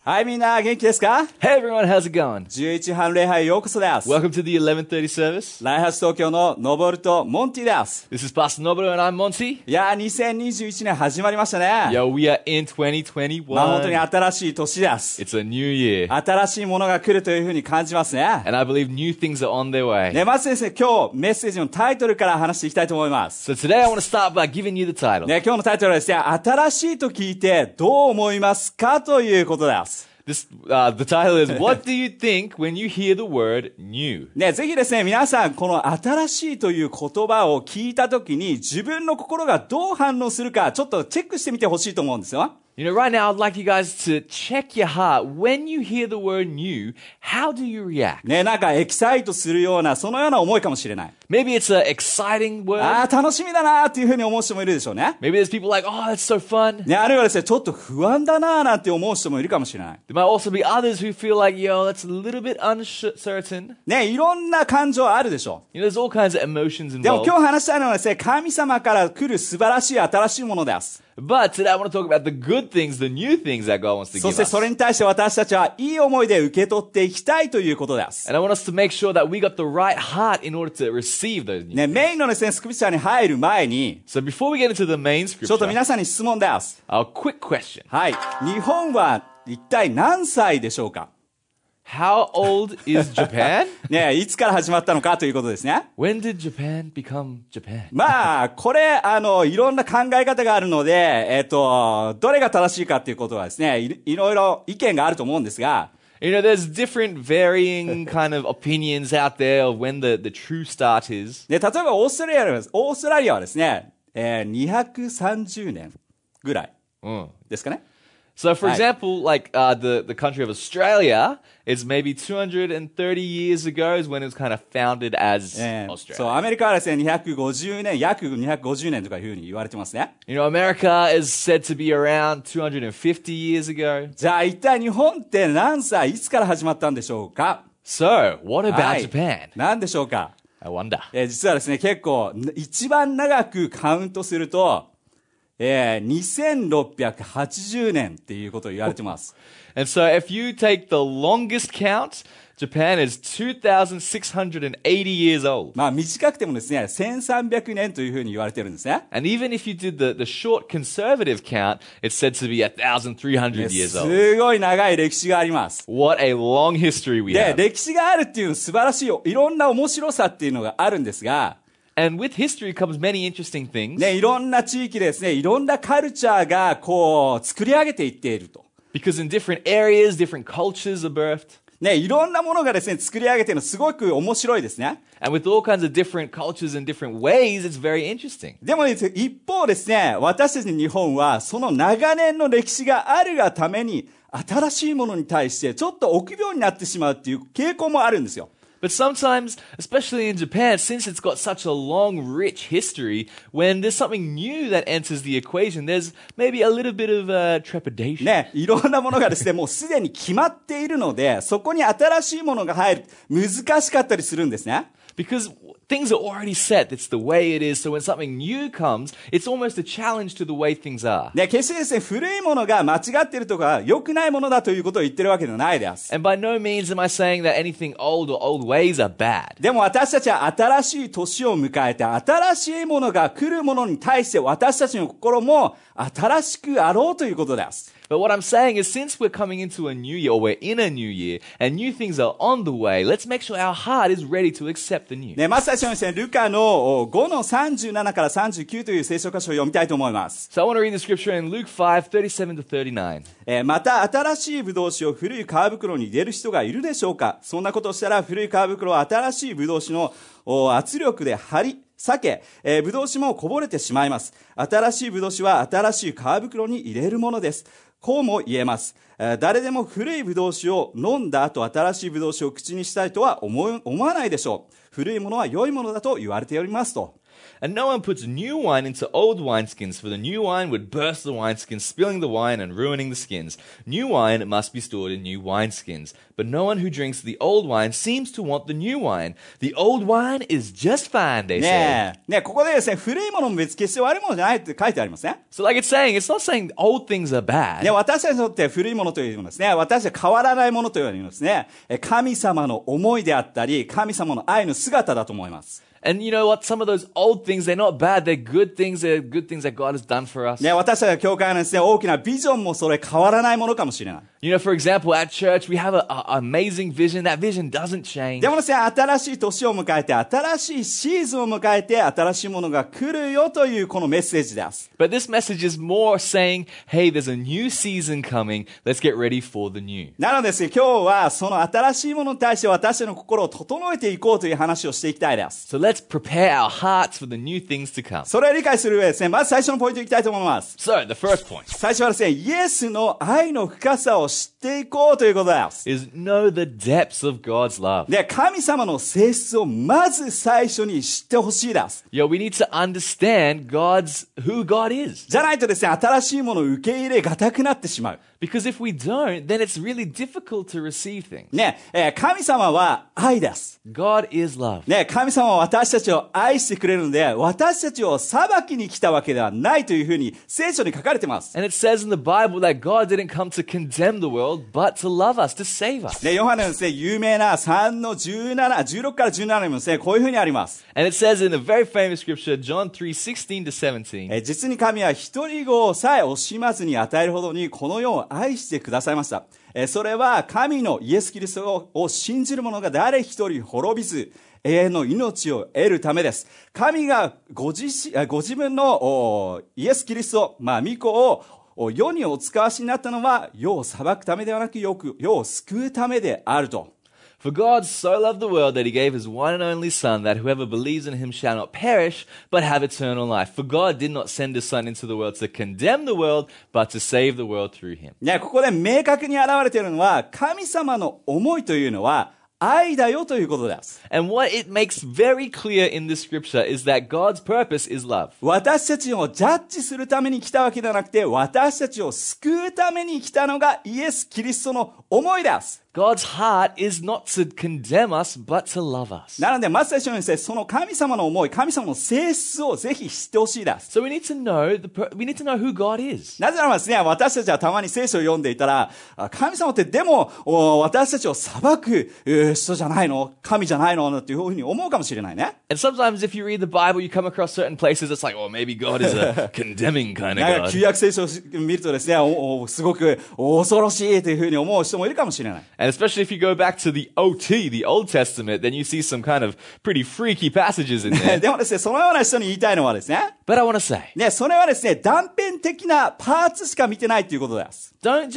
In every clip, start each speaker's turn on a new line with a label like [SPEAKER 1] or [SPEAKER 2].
[SPEAKER 1] はい、みんな元気ですか？
[SPEAKER 2] Hey everyone, how's it going?
[SPEAKER 1] 11半礼拝へようこそです。
[SPEAKER 2] Welcome to the 11:30 service.
[SPEAKER 1] ライハース東京のノボルとモンティです。
[SPEAKER 2] This is Pastor Nobuo and I'm Monty.
[SPEAKER 1] いやー、2021年始まりましたね。
[SPEAKER 2] Yo, we are in 2021.
[SPEAKER 1] 本当に新しい年です。
[SPEAKER 2] It's a new year.
[SPEAKER 1] 新しいものが来るというふうに感じますね。
[SPEAKER 2] And I believe new things are on their way.
[SPEAKER 1] ね、まずですね、今日メッセージのタイトルから話していきたいと思います。
[SPEAKER 2] So today I want to start by giving you the title.
[SPEAKER 1] ね、今日のタイトルはですね、新しいと聞いてどう思いますかということです。
[SPEAKER 2] The title is, What do you think when you hear the word new?
[SPEAKER 1] ね、ぜひですね、皆さん、この新しいという言葉を聞いたときに、自分の心がどう反応するか、ちょっとチェックしてみてほしいと思うんですよ。
[SPEAKER 2] You know, right now I'd like you guys to check your heart. When you hear the word new, how do you react?
[SPEAKER 1] ね、なんかエキサイトするような、そのような思いかもしれない。
[SPEAKER 2] Maybe it's an exciting word.
[SPEAKER 1] 楽しみだなっていうふうに思う人もいるでしょうね。
[SPEAKER 2] Maybe there's people like, oh, that's so fun.
[SPEAKER 1] ね、あるいはですね、ちょっと不安だななんて思う人もいるかもしれない。
[SPEAKER 2] There might also be others who feel like, yo, that's a little bit uncertain.
[SPEAKER 1] ね、いろんな感情あるでしょう。
[SPEAKER 2] You know, there's all kinds of emotions
[SPEAKER 1] でも
[SPEAKER 2] involved.
[SPEAKER 1] 今日話したいのはですね、神様から来る素晴らしい新しいものです。
[SPEAKER 2] But today I want to talk about the good things, the new things that God wants to
[SPEAKER 1] そ
[SPEAKER 2] give
[SPEAKER 1] して
[SPEAKER 2] us.
[SPEAKER 1] それに対して私たちはいい思いで受け取っていきたいということです。
[SPEAKER 2] And I want us to make sure that we got the right heart in order to receive those new
[SPEAKER 1] ね、
[SPEAKER 2] things.
[SPEAKER 1] メインのですね、スクリプチャーに入る前に、
[SPEAKER 2] So before we get into the main
[SPEAKER 1] ちょっと
[SPEAKER 2] scripture,
[SPEAKER 1] 皆さんに質問です。
[SPEAKER 2] our quick question.
[SPEAKER 1] はい。日本は一体何歳でしょうか？
[SPEAKER 2] How old is Japan?
[SPEAKER 1] ね、いつから始まったのかということですね。
[SPEAKER 2] When did Japan become Japan?
[SPEAKER 1] まあ、これ、いろんな考え方があるので、どれが正しいかっていうことはですね、いろいろ意見があると思うんですが、
[SPEAKER 2] You know, there's different varying kind of opinions out there of when the true start is.
[SPEAKER 1] ね、例えばオーストラリアはですね、230年ぐらいですかね。
[SPEAKER 2] So, for
[SPEAKER 1] Right.
[SPEAKER 2] example, like the country of Australia is maybe 230 years ago is when it was kind of founded as
[SPEAKER 1] そう、
[SPEAKER 2] Australia.
[SPEAKER 1] アメリカはですね、250年、約250年とかいうふうに言われてますね。
[SPEAKER 2] You know, America is said to be around 250 years ago.
[SPEAKER 1] じゃあ一体日本って何歳、いつから始まったんでしょうか？
[SPEAKER 2] So, what
[SPEAKER 1] は
[SPEAKER 2] about
[SPEAKER 1] い
[SPEAKER 2] Japan?
[SPEAKER 1] 何でしょうか？
[SPEAKER 2] I wonder.
[SPEAKER 1] 実はですね、結構、一番長くカウントすると、2680年っていうことを言われてます。
[SPEAKER 2] And so, if you take the longest count, Japan is 2,680 years old.
[SPEAKER 1] まあ短くてもですね、1300年というふうに言われてるんですね。
[SPEAKER 2] And even if you did the short conservative count, it's said to be 1,300 years old.
[SPEAKER 1] すごい長い歴史があります。
[SPEAKER 2] What a long history we
[SPEAKER 1] で、
[SPEAKER 2] have.
[SPEAKER 1] 歴史があるっていう素晴らしい、いろんな面白さっていうのがあるんですが、
[SPEAKER 2] And with history comes many interesting things.
[SPEAKER 1] ね、いろんな地域でですね、いろんなカルチャーがこう、作り上げていっていると。
[SPEAKER 2] Because in different areas, different cultures are birthed.
[SPEAKER 1] ね、いろんなものがですね、作り上げているのすごく面白いですね。
[SPEAKER 2] And with all kinds of different cultures and different ways, it's very interesting.
[SPEAKER 1] でもですね、一方ですね、私たち日本はその長年の歴史があるがために、新しいものに対してちょっと臆病になってしまうっていう傾向もあるんですよ。
[SPEAKER 2] But sometimes, especially in Japan, since it's got such a long, rich history, when there's something new that enters the equation, there's maybe a little bit of trepidation.
[SPEAKER 1] ね、いろんなものがですね、もうすでに決まっているので、そこに新しいものが入る、難しかったりするんですね。
[SPEAKER 2] Because things are already set. It's the way it is. So when something new comes, it's almost a challenge to the way things are.
[SPEAKER 1] ね、決してですね、古いものが間違っているとか、良くないものだということを言ってるわけではないです。
[SPEAKER 2] And by no means am I saying that anything old or old ways are bad.
[SPEAKER 1] でも私たちは新しい年を迎えて、新しいものが来るものに対して私たちの心も新しくあろうということです。
[SPEAKER 2] But what I'm saying is since we're coming into a new year or we're in a new year and new things are on the way, let's make sure our heart is ready to accept the new.
[SPEAKER 1] ね、まず最初にですね、ルカの5の37から39という聖書箇所を読みたいと思います。
[SPEAKER 2] So I want to read the scripture in Luke 5:37 to 39.
[SPEAKER 1] また新しいブドウ酒を古い皮袋に入れる人がいるでしょうか？そんなことをしたら古い皮袋を新しいブドウ酒の圧力で張り裂け、ブドウ酒もこぼれてしまいます。新しいブドウ酒は新しい皮袋に入れるものです。こうも言えます。誰でも古いブドウ酒を飲んだ後新しいブドウ酒を口にしたいとは思わないでしょう。古いものは良いものだと言われておりますと。
[SPEAKER 2] And no one puts new wine into old wineskins, for the new wine would burst the wineskins, spilling the wine and ruining the skins. New wine must be stored in new wineskins. But no one who drinks the old wine seems to want the new wine. The old wine is just fine, they say.
[SPEAKER 1] ねえ、ここでですね、古いものも別に決して悪いものじゃないって書いてありますね。
[SPEAKER 2] So like it's not saying old things are bad.
[SPEAKER 1] ね、私たちにとって古いものというのはですね、私たち変わらないものというのはですね、神様の思いであったり、神様の愛の姿だと思います。
[SPEAKER 2] And you know what? Some of those old things, they're not bad. They're good things. They're good things that God has done for us.
[SPEAKER 1] ね、私たちの教会のですね、大きなビジョンもそれ変わらないものかもしれない。
[SPEAKER 2] You know, for example, at church, we have an amazing vision. That vision doesn't change.
[SPEAKER 1] でもですね、新しい年を迎えて、新しいシーズンを迎えて、新しいものが来るよというこのメッセージです。
[SPEAKER 2] But this message is more saying, hey, there's a new season coming. Let's get ready for the new.
[SPEAKER 1] なのでですね、今日はその新しいものに対して私たちの心を整えていこうという話をしていきたいです。
[SPEAKER 2] So let's prepare our hearts for the new things to come.
[SPEAKER 1] それを理解する上でですね、まず最初のポイントいきたいと思います。
[SPEAKER 2] So the first point
[SPEAKER 1] 最初はですね、イエスの愛の深さを知っていこうということです。
[SPEAKER 2] is know the depths of God's love.
[SPEAKER 1] で、神様の性質をまず最初に知ってほしいです。
[SPEAKER 2] Yo, we need to understand who God is.
[SPEAKER 1] じゃないとですね、新しいものを受け入れがたくなってしまう。
[SPEAKER 2] Because if we don't, then it's really difficult to receive things.
[SPEAKER 1] ね、神様は愛です。
[SPEAKER 2] God is love.
[SPEAKER 1] ね、神様は私たちを愛してくれるので、私たちを裁きに来たわけではないというふうに聖書に書かれています。
[SPEAKER 2] And it says in the Bible that God didn't come to condemn the world, but to love us, to save us.
[SPEAKER 1] で、ヨハネのですね、有名な3の17、16から17にもですね、こういうふうにあります。
[SPEAKER 2] And it says in the very famous scripture, John 3:16 to 17.
[SPEAKER 1] 実に神は一人子をさえ惜しまずに与えるほどにこの世を愛してくださいました。それは神のイエス・キリストを信じる者が誰一人滅びず、永遠の命を得るためです。神がご自分のイエス・キリスト、御子を世にお使わしになったのは世を裁くためではなく世を救うためであると。
[SPEAKER 2] For God so loved the world that he gave his one and only Son, that whoever believes in him shall not perish, but have eternal life. For God did not send his Son into the world to condemn the world, but to save the world through him.
[SPEAKER 1] ね、ここで明確に現れているのは、神様の思いというのは愛だよということです。
[SPEAKER 2] And what it makes very clear in this scripture is that God's purpose is love.
[SPEAKER 1] 私たちをジャッジするために来たわけではなくて、私たちを救うために来たのがイエス・キリストの思いです。
[SPEAKER 2] God's heart is not to condemn us, but to love us.
[SPEAKER 1] なので、まず最初にですね、その神様の思い、神様の性質をぜひ知ってほしいです。
[SPEAKER 2] So we need to know who God is.
[SPEAKER 1] なぜならばですね、私たちはたまに聖書を読んでいたら、神様ってでも私たちを裁く人じゃないの、神じゃないのっていうふうに思うかもしれないね。
[SPEAKER 2] And sometimes if you read the Bible, you come across certain places, it's like, oh, maybe God is a condemning kind of
[SPEAKER 1] なんか
[SPEAKER 2] God.
[SPEAKER 1] 旧約聖書を見るとですね、すごく恐ろしいというふうに思う人もいるかもしれない。
[SPEAKER 2] And especially if you go back to the Old Testament, then you see some kind of pretty freaky passages in there.
[SPEAKER 1] でもですね、そのような人に言いたいのはですね、
[SPEAKER 2] But I want to say,
[SPEAKER 1] ね、それはですね、断片的なパーツしか見てないということです。
[SPEAKER 2] don't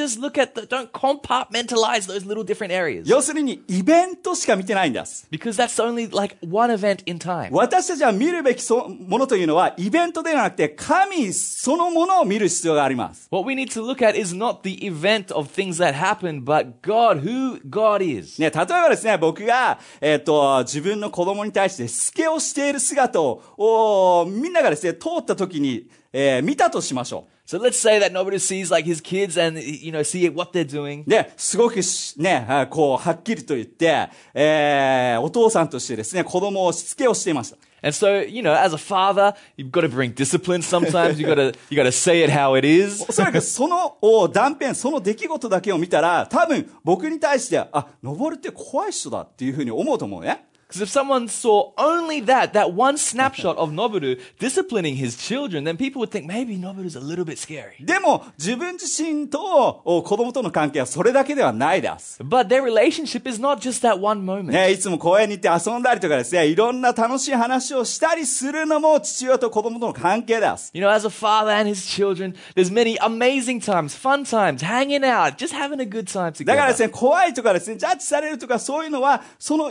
[SPEAKER 2] compartmentalize those little different areas.
[SPEAKER 1] 要するに、イベントしか見てないんです。
[SPEAKER 2] Because that's only like one event in time.
[SPEAKER 1] 私たちは見るべきものというのは、イベントではなくて、神そのものを見る必要があります。
[SPEAKER 2] What we need to look at is not the event of things that happen, but God, who God is.
[SPEAKER 1] ね、例えばですね、僕が、自分の子供に対してしつけをしている姿を、みんながですね、通った時に、見たとしましょう。
[SPEAKER 2] So let's say that nobody sees like his kids and, you know, see what they're doing.
[SPEAKER 1] で、すごくね、こう、はっきりと言って、お父さんとしてですね、子供をしつけをしていました。
[SPEAKER 2] And so, you know, as a father, you've got to bring discipline sometimes. You got to say it how it is.
[SPEAKER 1] おそらくその断片、その出来事だけを見たら、多分僕に対して、登るって怖い人だっていうふうに思うと思うね。
[SPEAKER 2] Because if someone saw only that one snapshot of Noboru disciplining his children, then people would think maybe Noboru's a little bit scary.
[SPEAKER 1] でも、自分自身と子供との関係はそれだけではないです。
[SPEAKER 2] But their relationship is not just that one moment.
[SPEAKER 1] ね、いつも公園に行って遊んだりとかですね、いろんな楽しい話をしたりするのも父親と子供との関係です。
[SPEAKER 2] You know, as a father and his children, there's many amazing times, fun times, hanging out, just having a good time
[SPEAKER 1] だからです
[SPEAKER 2] together.
[SPEAKER 1] ね、怖いとかですね、ジャッジされるとかそういうのは、その一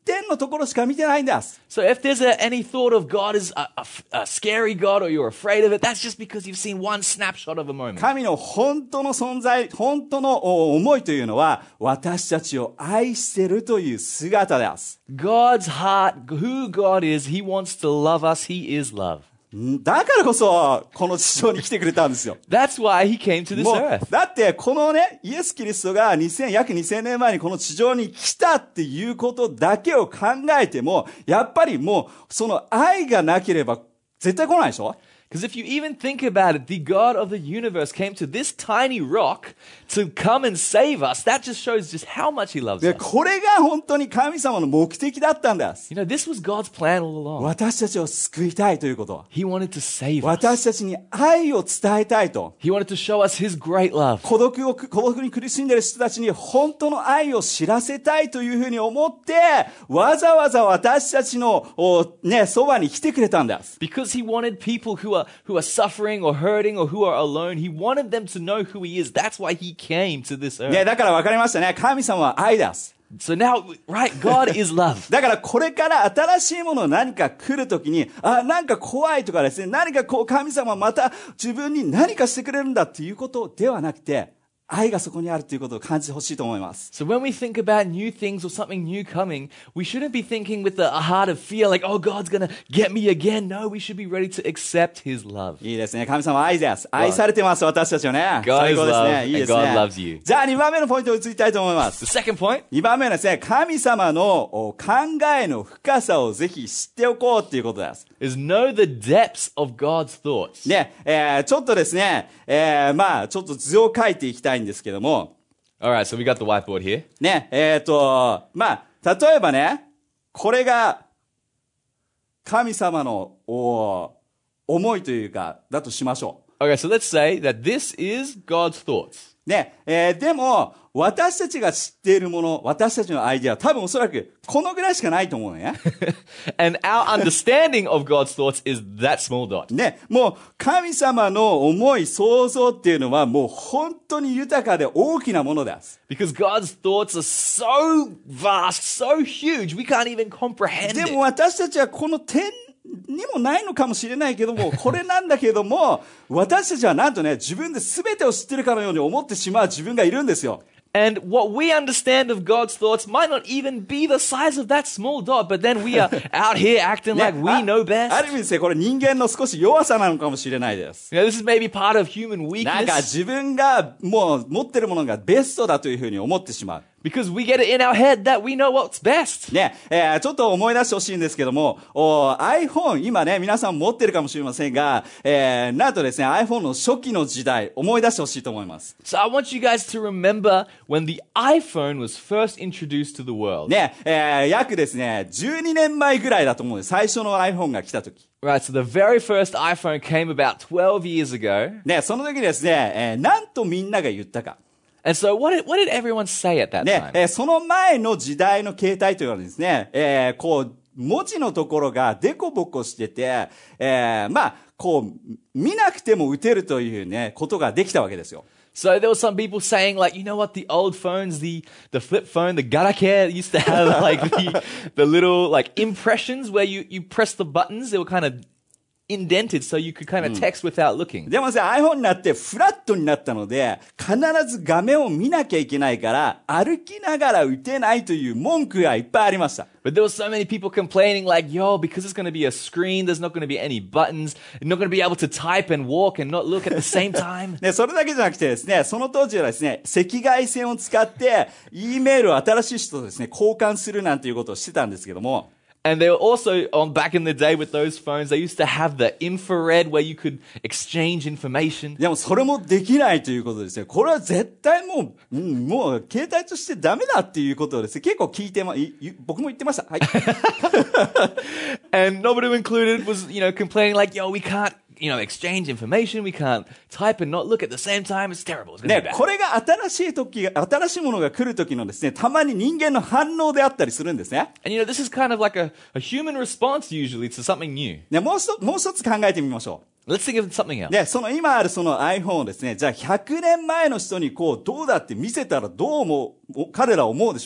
[SPEAKER 1] 点のところしか見てないんです。
[SPEAKER 2] So if there's any thought of God as a scary God or you're afraid of it, that's just because you've seen one snapshot of a moment.
[SPEAKER 1] 神の本当の存在、本当の思いというのは、私たちを愛してるという姿です。
[SPEAKER 2] God's heart, who God is, He wants to love us. He is love.
[SPEAKER 1] だからこそ、この地上に来てくれたんですよ。
[SPEAKER 2] That's why He came to this
[SPEAKER 1] もう
[SPEAKER 2] earth.
[SPEAKER 1] だって、このね、イエス・キリストが約2000年前にこの地上に来たっていうことだけを考えても、やっぱりもう、その愛がなければ絶対来ないでしょ？
[SPEAKER 2] Because if you even think about it, the God of the universe came to this tiny rock to come and save us. That just shows just how much He loves
[SPEAKER 1] で、
[SPEAKER 2] us.
[SPEAKER 1] これが本当に神様の目的だったんです。
[SPEAKER 2] You know, this was God's plan all along.
[SPEAKER 1] 私たちを救いたいということ。
[SPEAKER 2] He wanted to save us.
[SPEAKER 1] 私たちに愛を伝えたいと。
[SPEAKER 2] He wanted to show us His great love.
[SPEAKER 1] 孤独に苦しんでいる人たちに本当の愛を知らせたいというふうに思って、わざわざ私たちの、そばに来てくれたんです。
[SPEAKER 2] Because He wanted people who are suffering or hurting or who are alone, He wanted them to know who He is. That's why He came to this earth.
[SPEAKER 1] ね、だから分かりましたね。神様は愛です。
[SPEAKER 2] So now, right, God is love.
[SPEAKER 1] だからこれから新しいもの何か来るときに、なんか怖いとかですね、何かこう神様また自分に何かしてくれるんだっていうことではなくて、愛がそこにあるということを感じてほしいと思います。
[SPEAKER 2] So when we think about new things or something new coming, we shouldn't be thinking with a heart of fear like, oh, God's going to get me again. No, we should be ready to accept His love.
[SPEAKER 1] いいですね。神様は愛です。愛されてます、私たちはね。
[SPEAKER 2] God
[SPEAKER 1] 最
[SPEAKER 2] is
[SPEAKER 1] 高です
[SPEAKER 2] love
[SPEAKER 1] ね。いいです
[SPEAKER 2] and
[SPEAKER 1] ね。
[SPEAKER 2] God loves you.
[SPEAKER 1] じゃあ2番目のポイントに移りたいと思いま
[SPEAKER 2] The
[SPEAKER 1] す。
[SPEAKER 2] second point,
[SPEAKER 1] 2番目はですね、神様の考えの深さをぜひ知っておこうっていうことです。
[SPEAKER 2] is know the depths of God's thoughts.
[SPEAKER 1] ね、ちょっとですね、まあちょっと図を書いていきたいんですけども、
[SPEAKER 2] All right, so we got the whiteboard here.
[SPEAKER 1] ね、まあ、例えばね、これが、神様の、思いというか、だとしましょ
[SPEAKER 2] Okay, so let's say that this is God's thoughts.
[SPEAKER 1] う。ね、でも、私たちが知っているもの、私たちのアイデアは多分おそらく、このぐらいしかないと思うのね。
[SPEAKER 2] And our understanding of God's thoughts is that small dot.
[SPEAKER 1] ね、もう、神様の思い、想像っていうのは、もう本当に豊かで大きなものです。
[SPEAKER 2] Because God's thoughts are so vast, so huge, we can't even comprehend
[SPEAKER 1] で
[SPEAKER 2] it.
[SPEAKER 1] も私たちはこの点にもないのかもしれないけども、これなんだけども、私たちはなんとね、自分で全てを知ってるかのように思ってしまう自分がいるんですよ。
[SPEAKER 2] And what we understand of God's thoughts might not even be the size of that small dot, but then we are out here acting
[SPEAKER 1] ね
[SPEAKER 2] like we know
[SPEAKER 1] あ
[SPEAKER 2] best.
[SPEAKER 1] る意味ですね、これ人間の少し弱さなのかもしれないです。
[SPEAKER 2] You know, this is maybe part of human
[SPEAKER 1] なんか
[SPEAKER 2] weakness
[SPEAKER 1] 自分がもう持ってるものがベストだというふうに思ってしまう。
[SPEAKER 2] because we get it in our head that we know what's best.
[SPEAKER 1] ね、ちょっと思い出してほしいんですけども、iPhone、今ね、皆さん持ってるかもしれませんが、なんとですね、iPhone の初期の時代、思い出してほしいと思います。
[SPEAKER 2] So I want you guys to remember when the iPhone was first introduced to the world.
[SPEAKER 1] ね、約ですね、12年前ぐらいだと思うんです。最初の iPhone が来た時。
[SPEAKER 2] Right, so the very first iPhone came about 12 years ago.
[SPEAKER 1] ね、その時ですね、なんとみんなが言ったか。
[SPEAKER 2] And so what did everyone say at that
[SPEAKER 1] ね、
[SPEAKER 2] time?
[SPEAKER 1] その前の時代の携帯というのはですね、こう、文字のところがデコボコしてて、まあ、こう、見なくても打てるというね、ことができたわけですよ。
[SPEAKER 2] So there were some people saying like, you know what, the old phones, the flip phone, the Garakare used to have like the little like impressions where you press the buttons, they were kind of indented so you could kind of text without looking.
[SPEAKER 1] でもさ、iPhone になってフラットになったので、必ず画面を見なきゃいけないから、歩きながら打てないという文句がいっぱいありました。
[SPEAKER 2] But there were so many people complaining like, yo, because it's going to be a screen, there's not going to be any buttons, you're not going to be able to type and walk and not look at the same time.
[SPEAKER 1] ね、それだけじゃなくてですね、その当時はですね、赤外線を使って、E メールを新しい人とですね、交換するなんていうことをしてたんですけども、
[SPEAKER 2] And they were also, back in the day with those phones, they used to have the infrared where you could exchange information.
[SPEAKER 1] でもそれもできないということですね。これは絶対もう、もう携帯としてダメだっていうことをですね、結構聞いて僕も言ってました。はい。
[SPEAKER 2] And Noburu included was, complaining like, yo, we can't, exchange information, we can't type and not look at the same time, it's terrible, it's gonna be
[SPEAKER 1] ね、
[SPEAKER 2] bad.
[SPEAKER 1] これが新しいものが来る時のですね、たまに人間の反応であったりするんですね。
[SPEAKER 2] And this is kind of like a human response usually to something new.
[SPEAKER 1] ね、もう一つ考えてみましょう。
[SPEAKER 2] Let's think of something else.
[SPEAKER 1] で、その今あるその iPhone をですね、じゃあ100年前の人にこう、どうだって見せたらどう彼ら思うでしょうか？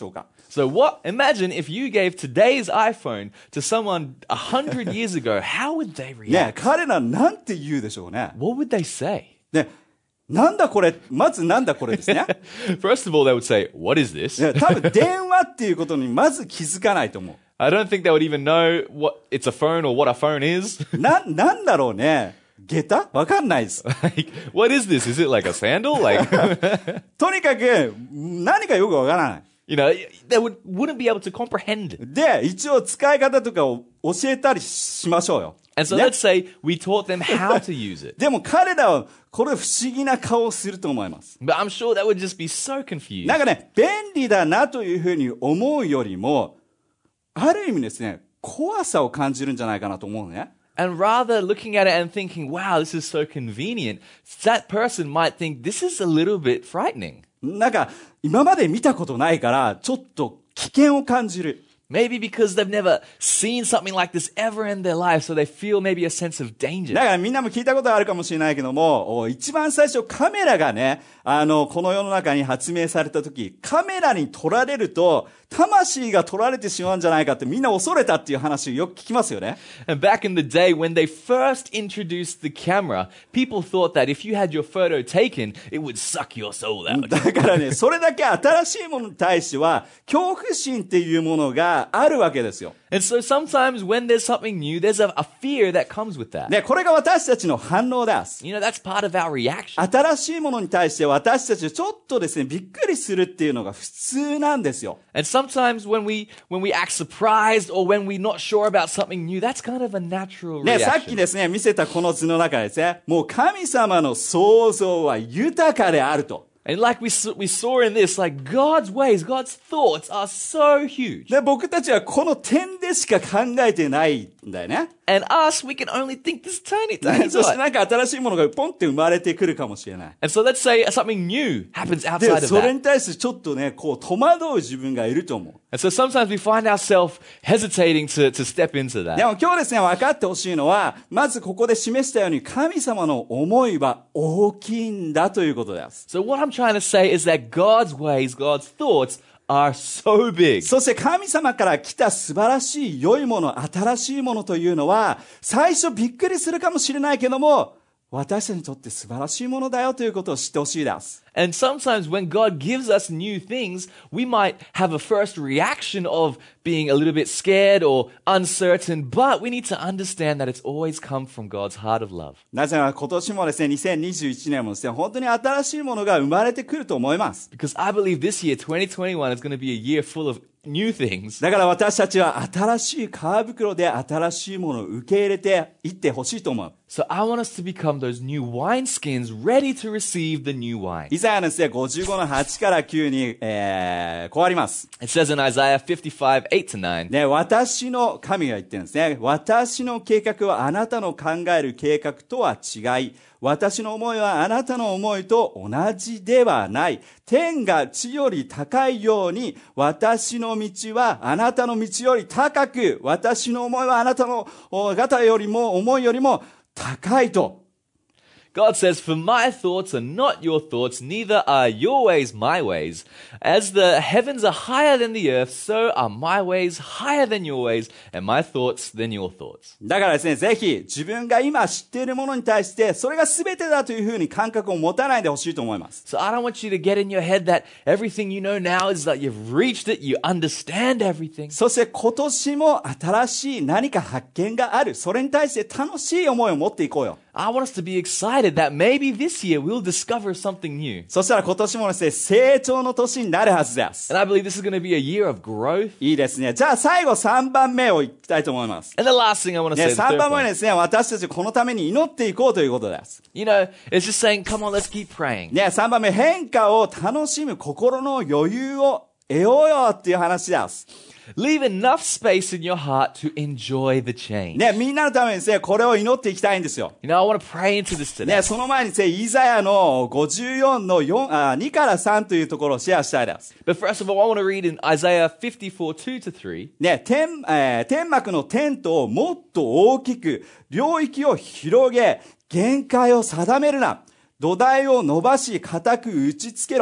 [SPEAKER 2] So imagine if you gave today's iPhone to someone 100 years ago, how would they
[SPEAKER 1] ね、
[SPEAKER 2] react?
[SPEAKER 1] 彼らなんて言うでしょうね。
[SPEAKER 2] What would they say?
[SPEAKER 1] ね、なんだこれ、まずなんだこれですね。
[SPEAKER 2] First of all, they would say, what is this?
[SPEAKER 1] ね、多分電話っていうことにまず気づかないと思う。
[SPEAKER 2] I don't think they would even know what it's a phone or what a phone is.
[SPEAKER 1] なんだろうね。下駄わかんないです。
[SPEAKER 2] Like, what is this? Is it like a sandal? Like,
[SPEAKER 1] とにかく、何かよくわからない。
[SPEAKER 2] you know, they wouldn't be able to comprehend.
[SPEAKER 1] で、一応使い方とかを教えたりしましょうよ。
[SPEAKER 2] And so
[SPEAKER 1] ね
[SPEAKER 2] let's say we taught them how to use it.
[SPEAKER 1] でも彼らはこれ不思議な顔をすると思います。
[SPEAKER 2] But I'm sure they would just be so confused.
[SPEAKER 1] なんかね、便利だなというふうに思うよりも、ある意味ですね、怖さを感じるんじゃないかなと思うね。
[SPEAKER 2] And rather looking at it and thinking, wow, this is so convenient, that person might think this is a little bit frightening.
[SPEAKER 1] なんか、今まで見たことないから、ちょっと危険を感じる。
[SPEAKER 2] Maybe because they've never seen something like this ever in their life, so they feel maybe a sense of danger.
[SPEAKER 1] だからみんなも聞いたことあるかもしれないけども、一番最初カメラがね、この世の中に発明された時、カメラに撮られると、魂が取られてしまうんじゃないかってみんな恐れたっていう話をよく聞きますよね。
[SPEAKER 2] And back in the day when they first introduced the camera, people thought that if you had your photo taken, it would suck your soul out.
[SPEAKER 1] だからね、それだけ新しいものに対しては、恐怖心っていうものがあるわけですよ。
[SPEAKER 2] And so sometimes when there's something new, there's a fear that comes with that.
[SPEAKER 1] ね、これが私たちの反応です。
[SPEAKER 2] You know, that's part of our reaction.
[SPEAKER 1] 新しいものに対して私たちちょっとですね、びっくりするっていうのが普通なんですよ。
[SPEAKER 2] And sometimes when we act surprised or when we're not sure about something new, that's kind of a natural
[SPEAKER 1] ね、さっき
[SPEAKER 2] reaction.
[SPEAKER 1] ですね、見せたこの図の中でですね、もう神様の創造は豊かであると。
[SPEAKER 2] And like we saw in this, like God's ways, God's thoughts are so huge.
[SPEAKER 1] で、僕たちはこの点でしか考えてないんだよね。
[SPEAKER 2] And us, we can only think this tiny, tiny
[SPEAKER 1] そして
[SPEAKER 2] dot.
[SPEAKER 1] なんか新しいものがポンって生まれてくるかもしれない。
[SPEAKER 2] And so let's say something new happens
[SPEAKER 1] で、
[SPEAKER 2] outside of
[SPEAKER 1] それ
[SPEAKER 2] that.
[SPEAKER 1] に対してちょっとね、こう戸惑う自分がいると思う。
[SPEAKER 2] And so sometimes we find ourselves hesitating to step into
[SPEAKER 1] で
[SPEAKER 2] that.
[SPEAKER 1] も今日ですね、分かってほしいのは、まずここで示したように神様の思いは大きいんだということです。
[SPEAKER 2] So what I'm trying to say is that God's ways, God's thoughts are so big.
[SPEAKER 1] そして神様から来た素晴らしい良いもの、新しいものというのは、最初びっくりするかもしれないけども、私たちにとって素晴らしいものだよということを知ってほしいです。
[SPEAKER 2] And sometimes when God gives us new things, we might have a first reaction of being a little bit scared or uncertain, but we need to understand that it's always come from God's heart of love.
[SPEAKER 1] なぜなら今年もですね、2021年もですね、本当に新しいものが生まれてくると思います。
[SPEAKER 2] Because I believe this year, 2021, is going to be a year full of new things.
[SPEAKER 1] だから私たちは新しい皮袋で新しいものを受け入れていってほしいと思う。
[SPEAKER 2] So I want us to become those new wineskins ready to receive the new wine.
[SPEAKER 1] イザヤのですね、55の8から9に、こうあります。
[SPEAKER 2] It says in Isaiah 55, 8 to 9.
[SPEAKER 1] ね、私の神が言ってるんですね。私の計画はあなたの考える計画とは違い、私の思いはあなたの思いと同じではない。天が地より高いように、私の道はあなたの道より高く、私の思いはあなたの方よりも、思いよりも高いと。
[SPEAKER 2] God says, For my thoughts are not your thoughts, neither are your ways my ways. As the heavens are higher than the earth, so are my ways higher than your ways, and my thoughts than your thoughts.
[SPEAKER 1] だからですね、ぜひ自分が今知っているものに対して、それが全てだというふうに感覚を持たないでほしいと思います。
[SPEAKER 2] So I don't want you to get in your head that everything you know now is that you've reached it, you understand everything.
[SPEAKER 1] そして今年も新しい何か発見がある。それに対して楽しい思いを持っていこうよ。
[SPEAKER 2] I want us to be excited that maybe this year we'll discover something new.
[SPEAKER 1] そしたら今年もですね、成長の年になるはずです。
[SPEAKER 2] And I believe this is going to be a year of growth.
[SPEAKER 1] いいですね。じゃあ最後3番目をいきたいと思います。
[SPEAKER 2] And the last thing I want to
[SPEAKER 1] ね、
[SPEAKER 2] say, the
[SPEAKER 1] 3
[SPEAKER 2] third
[SPEAKER 1] 番目は
[SPEAKER 2] point.
[SPEAKER 1] ですね、私たちこのために祈っていこうということです。
[SPEAKER 2] You know, it's just saying, come on, let's keep praying.
[SPEAKER 1] ね、3番目、変化を楽しむ心の余裕を得ようよっていう話です。
[SPEAKER 2] Leave enough space in your heart to enjoy the change.
[SPEAKER 1] ね、みんなのためにですね、これを祈っていきたいんですよ。
[SPEAKER 2] You know, I want to pray into this today.
[SPEAKER 1] ね、その前にですね、イザヤの54の2から3というところをシェアしたいです。
[SPEAKER 2] But first of all, I want to read in Isaiah 54, 2 to 3.
[SPEAKER 1] ね、天幕のテントをもっと大きく、領域を広げ、限界を定めるな。土台を伸ばし、固く打ちつけろ。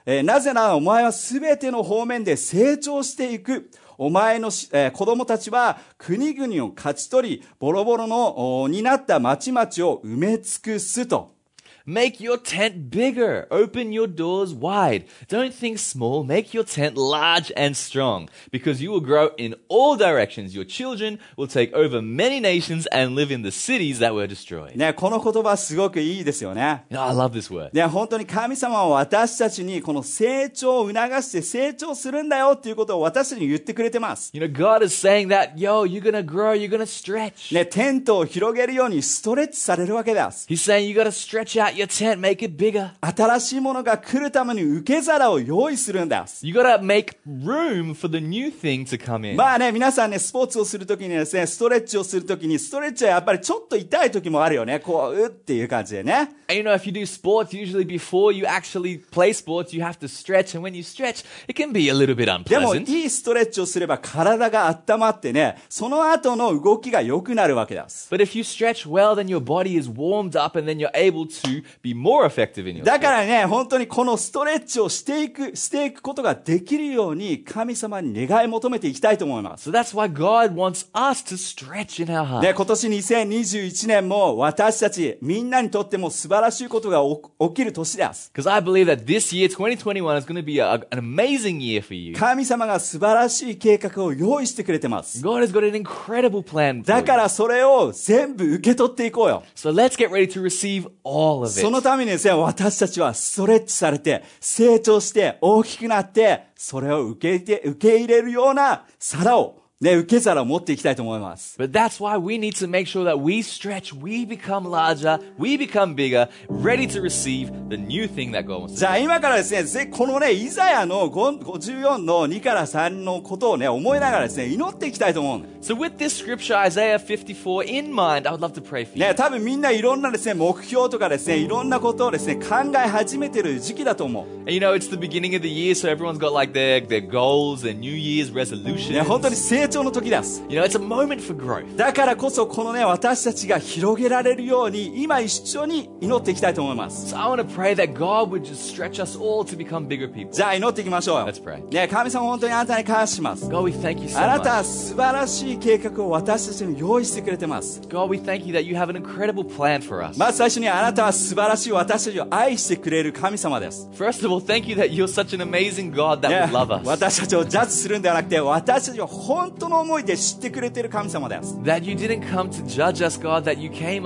[SPEAKER 1] なぜならお前はすべての方面で成長していく。お前の、子供たちは国々を勝ち取り、ボロボロのになった町々を埋め尽くすと。
[SPEAKER 2] Make your tent bigger. Open your doors wide. Don't think small. Make your tent large and strong, because you will grow in all directions. Your children will take over many nations and live in the cities that were destroyed.
[SPEAKER 1] ね、この言葉すごくいいですよね。
[SPEAKER 2] I love this word.
[SPEAKER 1] ね、本当に神様は私たちにこの成長を促して成長するんだよっていうことを私たちに言ってくれてます。
[SPEAKER 2] You know, God is saying that, yo, you're going to grow, you're going to stretch.
[SPEAKER 1] ね、テントを広げるようにストレッチされるわけです。
[SPEAKER 2] He's saying you got to stretch out your tent, make it bigger.
[SPEAKER 1] 新しいものが来るために受け皿を用意するんです。
[SPEAKER 2] You got to make room for the new thing to come in.
[SPEAKER 1] まあね、皆さんね、スポーツをするときにですね、ストレッチをするときに、ストレッチはやっぱりちょっと痛いときもあるよね。こう、っていう感じでね。
[SPEAKER 2] And you know, if you do sports, usually before you actually play sports, you have to stretch. And when you stretch, it can be a little bit
[SPEAKER 1] でも、
[SPEAKER 2] unpleasant.
[SPEAKER 1] いいストレッチをすれば体が温まってね、その後の動きが良くなるわけです。
[SPEAKER 2] But if you stretch well, then your body is warmed up and then you're able to be more effective in your
[SPEAKER 1] だか
[SPEAKER 2] sport.
[SPEAKER 1] らね、本当にこのストレッチをしていくことができるように、神様に願い求めていきたいと思います。
[SPEAKER 2] So that's why God wants us to stretch in our
[SPEAKER 1] で、
[SPEAKER 2] heart.
[SPEAKER 1] 今年2021年も私たちみんなにとっても素晴らしいことが起きる年です。
[SPEAKER 2] Because I believe that this year, 2021, is going to be an amazing year for you.
[SPEAKER 1] 神様が素晴らしい計画を用意してくれてます。
[SPEAKER 2] God has got an incredible plan for
[SPEAKER 1] だ
[SPEAKER 2] you.
[SPEAKER 1] からそれを全部受け取っていこうよ。
[SPEAKER 2] So let's get ready to receive all of
[SPEAKER 1] その
[SPEAKER 2] it.
[SPEAKER 1] ためにですね、私たちはストレッチされて、成長して大きくなって、それを受け入れるような皿を、ね、受け皿を持っていきたいと思います。
[SPEAKER 2] But that's why we need to make sure that we stretch, we become larger, we become bigger, ready to receive the new thing that God wants to
[SPEAKER 1] じゃあ今からですね、このね、イザヤの54の2から3のことをね、思いながらですね、祈っていきたいと思う。
[SPEAKER 2] So with this scripture, Isaiah 54 in mind, I would love to pray for you.
[SPEAKER 1] ね、多分みんないろんなですね、目標とかですね、いろんなことをですね、考え始めてる時期だと思う。
[SPEAKER 2] And you know, it's the beginning of the year, so everyone's got like their goals, their New Year's
[SPEAKER 1] ね、
[SPEAKER 2] resolutions.
[SPEAKER 1] 本当に成長の時です。
[SPEAKER 2] You know, it's a moment for growth.
[SPEAKER 1] だからこそこのね、私たちが広げられるように、今一緒に祈っていきたいと思います。
[SPEAKER 2] So I want to pray that God would just stretch us all to become bigger people.
[SPEAKER 1] じゃあ祈っていきましょうよ。
[SPEAKER 2] Let's pray.
[SPEAKER 1] ね、神様本当にあなたに感謝します。
[SPEAKER 2] God, we thank you so
[SPEAKER 1] あなた
[SPEAKER 2] much.
[SPEAKER 1] は素晴らしい計画を私たちに用意してくれてます。
[SPEAKER 2] God, we thank you that you have an incredible plan for us.
[SPEAKER 1] まず最初にあなたは素晴らしい私たちを愛してくれる神様です。
[SPEAKER 2] First of all, thank you that you're such an amazing God that
[SPEAKER 1] ね
[SPEAKER 2] would love us.
[SPEAKER 1] 私たちをジャッジするんではなくて、私たちを本当の思いで知ってくれている神様です。
[SPEAKER 2] That you didn't come to judge us, God, that you came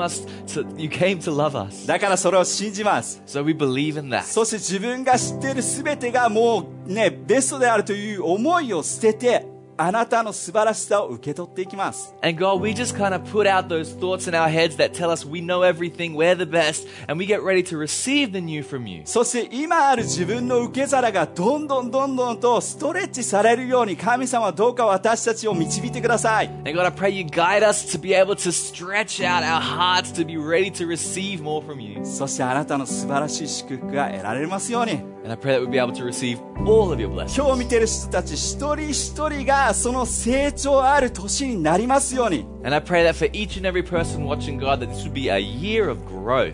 [SPEAKER 2] to love us.
[SPEAKER 1] だからそれを信じます。
[SPEAKER 2] So we believe in that.
[SPEAKER 1] そして自分が知っている全てがもうね、ベストであるという思いを捨てて、あなたの素晴らしさを受け取っていきます。
[SPEAKER 2] And God, we just kind of put out those thoughts in our heads that tell us we know everything, we're the best, and we get ready to receive the new from you.
[SPEAKER 1] そして今ある自分の受け皿がどんどんとストレッチされるように、神様はどうか私たちを導いてください。
[SPEAKER 2] And God, I pray you guide us to be able to stretch out our hearts to be ready to receive more from you.
[SPEAKER 1] そしてあなたの素晴らしい祝福が得られますように。
[SPEAKER 2] And I pray that we'll be able to receive all of your blessings.
[SPEAKER 1] 今日見ている人たち一人一人がその成長ある年になりますように。
[SPEAKER 2] And I pray that for each and every person watching, God, that this would be a year of growth.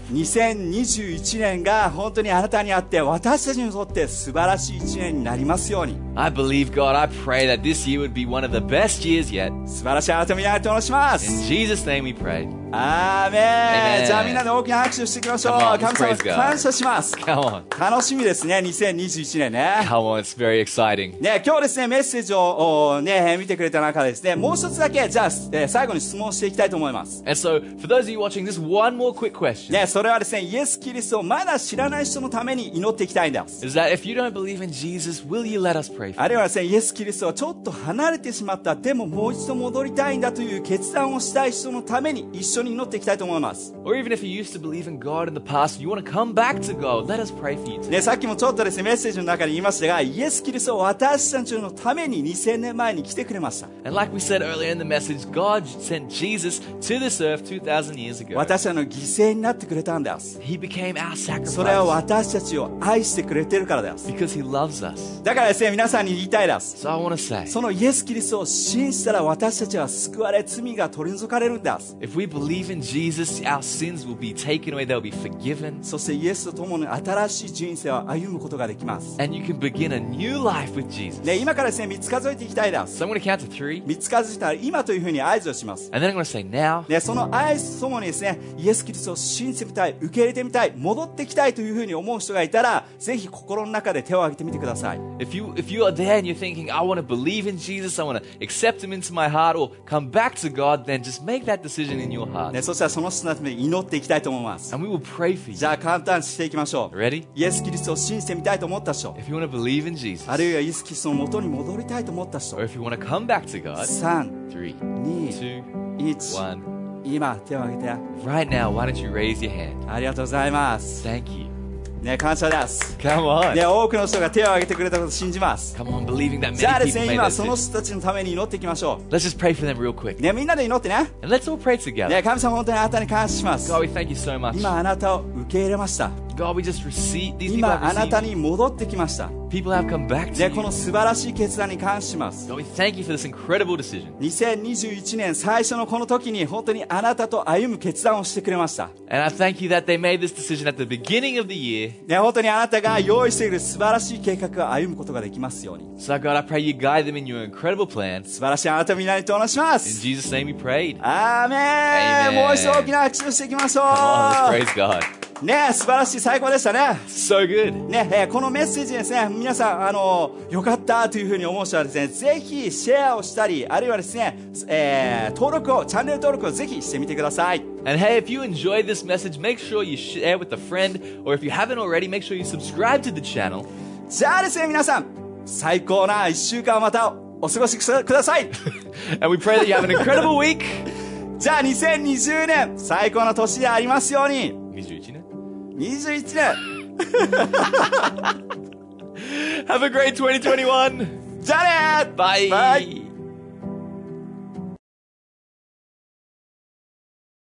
[SPEAKER 1] 2021年が本当にあなたにあって私たちにとって素晴らしい1年になりますように。
[SPEAKER 2] I believe, God, I pray that this year would be one of the best years yet.
[SPEAKER 1] 素晴らしいあなたを皆にとお願いしま
[SPEAKER 2] In
[SPEAKER 1] す。
[SPEAKER 2] Jesus' name we pray.
[SPEAKER 1] アーメン。
[SPEAKER 2] Amen.
[SPEAKER 1] じゃあみんなで大きな拍手をしていきましょう。
[SPEAKER 2] Come on,
[SPEAKER 1] 神様
[SPEAKER 2] let's praise God.
[SPEAKER 1] 感謝します。
[SPEAKER 2] Come on.
[SPEAKER 1] 楽しみですね、2021年ね。
[SPEAKER 2] Come on, it's very exciting.
[SPEAKER 1] ね、今日ですね、メッセージをね、見てくれた中でですね、もう一つだけ、じゃあ、最後に質問していきたいと思います。
[SPEAKER 2] And so, for those of you watching, just one more quick question.
[SPEAKER 1] ね、それはですね、イエス・キリストをまだ知らない人のために祈っていきたいんです。
[SPEAKER 2] Is that if you don't believe in Jesus, will you let us pray for
[SPEAKER 1] あるいはですね、イエス・キリストはちょっと離れてしまった、でももう一度戻りたいんだという決断をしたい人のために一緒に祈っていきたいと思います。
[SPEAKER 2] you? Or even if you used to believe in God in the past and you want to come back to God, let us pray for you too.
[SPEAKER 1] ね、さっきもちょっとですね、メッセージの中に言いましたが、イエス・キリストは私たちのために2000年前に来てくれました。
[SPEAKER 2] And like we said earlier in the message, God sent Jesus to this earth 2,000 years ago.
[SPEAKER 1] 私たちの犠牲になってくれたんです。
[SPEAKER 2] He became our
[SPEAKER 1] それは
[SPEAKER 2] sacrifice
[SPEAKER 1] 私たちを愛してくれてるからです。
[SPEAKER 2] because He loves us.
[SPEAKER 1] だからですね、皆さんに言いたいです。
[SPEAKER 2] So I want to say,
[SPEAKER 1] そのイエス・キリストを信じたら私たちは救われ、罪が取り除かれるんです。
[SPEAKER 2] if we believe believe in Jesus, our sins will be taken away, they'll be forgiven.
[SPEAKER 1] そしてイエスと共に新しい人生を歩むことができます。
[SPEAKER 2] And you can begin a new life with Jesus.
[SPEAKER 1] ね、今からですね、3つ数えていきたいです。
[SPEAKER 2] So I'm going to count to 3,
[SPEAKER 1] 3つ数えたら今というふうに合図をします。
[SPEAKER 2] and then I'm going to say now.
[SPEAKER 1] ね、その合図ともにですね、イエス・キリストを信じてみたい、受け入れてみたい、戻ってきたいというふうに思う人がいたら、ぜひ心の中で手を挙げてみてください。
[SPEAKER 2] If you are there and you're thinking, I want to believe in Jesus, I want to accept him into my heart, or come back to God, then just make that decision in your heart.
[SPEAKER 1] ね、そしたらその人のために祈っていきたいと思います。
[SPEAKER 2] And we will pray for you.
[SPEAKER 1] じゃあ簡単にしていきましょう。
[SPEAKER 2] Ready?
[SPEAKER 1] イエス・キリストを信じてみたいと思った人、
[SPEAKER 2] If you want to believe in Jesus,
[SPEAKER 1] あるいはイエス・キリストの元に戻りたいと思った人、
[SPEAKER 2] or if you want to come back to God,
[SPEAKER 1] 3、
[SPEAKER 2] 3,
[SPEAKER 1] 2、
[SPEAKER 2] 2,
[SPEAKER 1] 1、
[SPEAKER 2] 1.
[SPEAKER 1] 今手を挙げて。
[SPEAKER 2] Right now, why don't you raise your hand?
[SPEAKER 1] ありがとうございます。
[SPEAKER 2] Thank you.
[SPEAKER 1] ね、感謝です。
[SPEAKER 2] Come on.
[SPEAKER 1] ね、多くの人が手を挙げてくれたことを信じます。
[SPEAKER 2] Come on, believing that
[SPEAKER 1] じゃあ
[SPEAKER 2] many
[SPEAKER 1] です
[SPEAKER 2] people
[SPEAKER 1] ね、
[SPEAKER 2] made
[SPEAKER 1] 今
[SPEAKER 2] that
[SPEAKER 1] その
[SPEAKER 2] decision.
[SPEAKER 1] 人たちのために祈っていきましょ
[SPEAKER 2] Let's just pray for them real quick.
[SPEAKER 1] う。ね、みんなで祈ってね。
[SPEAKER 2] And let's all pray together.
[SPEAKER 1] ね、神様本当にあなたに感謝します。
[SPEAKER 2] God, we thank you so much.
[SPEAKER 1] 今あなたを受け入れました。
[SPEAKER 2] God, we just receive, these people
[SPEAKER 1] 今
[SPEAKER 2] have
[SPEAKER 1] あなた
[SPEAKER 2] received.
[SPEAKER 1] に戻ってきました。
[SPEAKER 2] People have come back to
[SPEAKER 1] ね、こ
[SPEAKER 2] you.
[SPEAKER 1] の素晴らしい決断に感謝します。
[SPEAKER 2] God, we thank you for this incredible decision.
[SPEAKER 1] 2021年最初のこの時に本当にあなたと歩む決断をしてくれました。
[SPEAKER 2] And I thank you that they made this decision at the beginning of the year.
[SPEAKER 1] ね、本当にあなたが用意している素晴らしい計画を歩むことができますように。
[SPEAKER 2] So God, I pray you guide them in your incredible plan.
[SPEAKER 1] 素晴らしいあなたを皆にとおなしま
[SPEAKER 2] In
[SPEAKER 1] す。
[SPEAKER 2] Jesus' name we prayed.
[SPEAKER 1] アーメン。
[SPEAKER 2] Amen.
[SPEAKER 1] もう一度大きな拍手をしていきましょ
[SPEAKER 2] Come on,
[SPEAKER 1] う。
[SPEAKER 2] let's praise God.
[SPEAKER 1] ね、素晴らしい、最高でしたね。
[SPEAKER 2] So good.
[SPEAKER 1] ね、このメッセージですね、皆さん、よかったというふうに思う人はですね、ぜひシェアをしたり、あるいはですね、チャンネル登録をぜひしてみてください。
[SPEAKER 2] And hey, if you enjoyed this message, make sure you share with a friend, or if you haven't already, make sure you subscribe to the channel.
[SPEAKER 1] じゃあですね、皆さん、最高な1週間をまたお過ごしください。
[SPEAKER 2] And we pray that you have an incredible week.
[SPEAKER 1] じゃあ2020年、最高の年でありますように。
[SPEAKER 2] 21年.
[SPEAKER 1] 21年。
[SPEAKER 2] Have a great 2021.
[SPEAKER 1] じゃあねー。
[SPEAKER 2] Bye.
[SPEAKER 1] Bye.